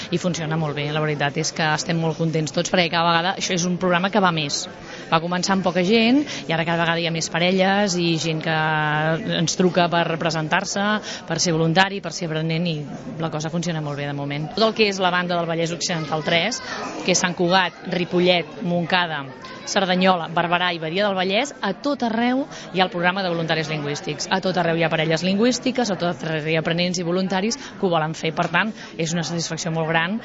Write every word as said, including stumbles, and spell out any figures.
i funciona molt bé. La veritat és que estem molt contents tots perquè cada vegada això és un programa que va més. Va començar amb poca gent i ara cada vegada hi ha més parelles i gent que ens truca per presentar-se, per ser voluntari, per ser aprenent, i la cosa funciona molt bé de moment. Tot el que és la banda del Vallès Occidental tres, que és Sant Cugat, Ripollet, Montcada, Cerdanyola, Barberà i Badia del Vallès, a tot arreu hi ha el programa de voluntaris lingüístics. A tot arreu hi ha parelles lingüístiques, a tot arreu hi ha aprenents i voluntaris que ho volen fer. Per tant, és una satisfacció molt gran